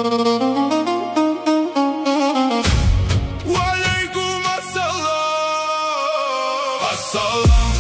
Валейкум ассалам, ассалам.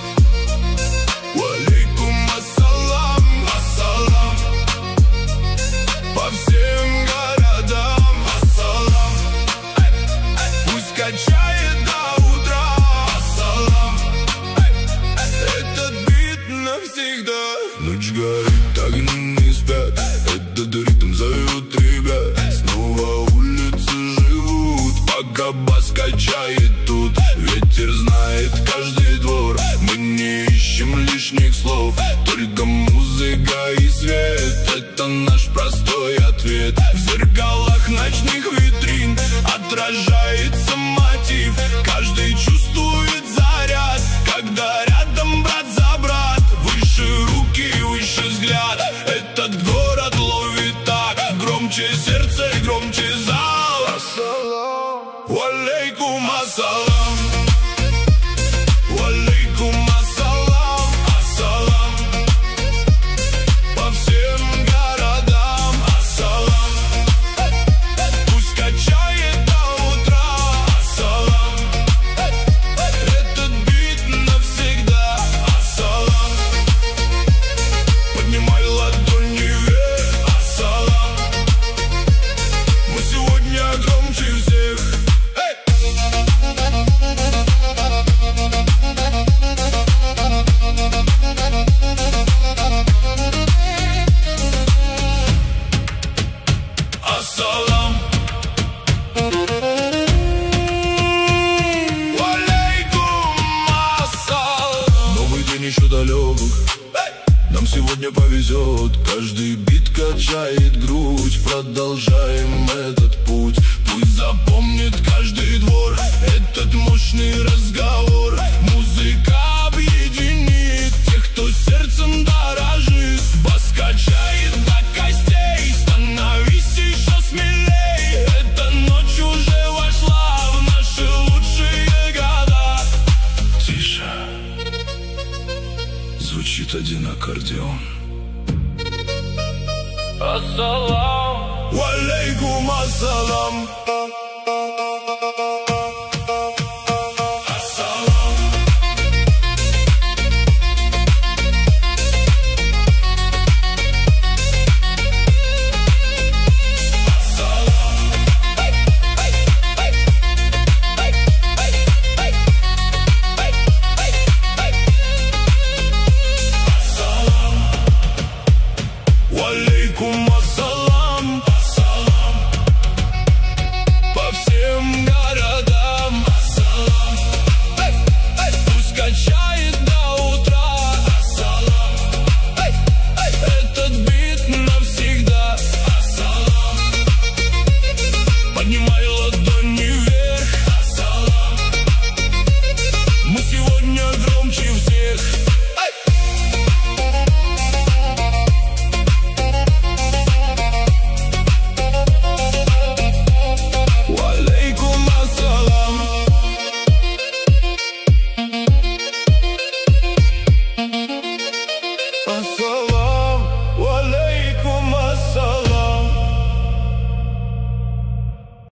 Валейкум ассалам, ассалам. По всем городам ассалам. Пусть качает до утра ассалам. Этот бит навсегда. Ночь горит, огни не спят. Этот ритм зовет ребят. Снова улицы живут, пока бас качает тут. Ветер знает каждый двор. Мы не ищем лишних слов, только музыка и свет. Это наш простой ответ. В зеркалах ночных витрин отражается мотив. Каждый чувствует заряд, когда рядом брат за брат. Выше руки, выше взгляд. Этот город ловит так. Громче сердце, громче зал. Ассалам. Валейкум ассалам. Валейкум ассалам, ассалам. По всем городам ассалам. Пусть качает до утра ассалам. Этот бит навсегда ассалам. Поднимай ладони вверх ассалам. Мы сегодня громче всех. Ассалам. Валейкум ассалам. Новый день еще далек. Нам сегодня повезет. Каждый бит качает грудь. Продолжаем этот путь. Пусть запомнит каждый двор этот мощный разговор. Музыка объединит тех, кто сердцем дорожит. Бас качает до костей. Становись еще смелей. Эта ночь уже вошла в наши лучшие года. Тише. Звучит один аккордеон. Ассалам. Валейкум ассалам.